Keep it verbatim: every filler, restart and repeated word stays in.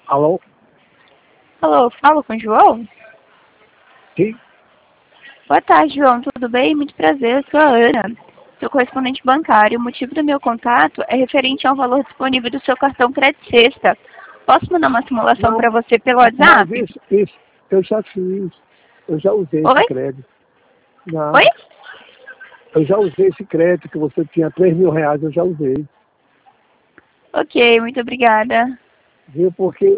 Alô? Alô, falo com o João? Sim? Boa tarde, João. Tudo bem? Muito prazer. Eu sou a Ana. Sou correspondente bancário. O motivo do meu contato é referente ao valor disponível do seu cartão Crédito Sexta. Posso mandar uma simulação para você pelo Mas WhatsApp? isso, isso, eu já fiz. Eu já usei esse Oi? crédito. Já. Oi? Eu já usei esse crédito que você tinha três mil reais, eu já usei. Ok, muito obrigada. Viu? Porque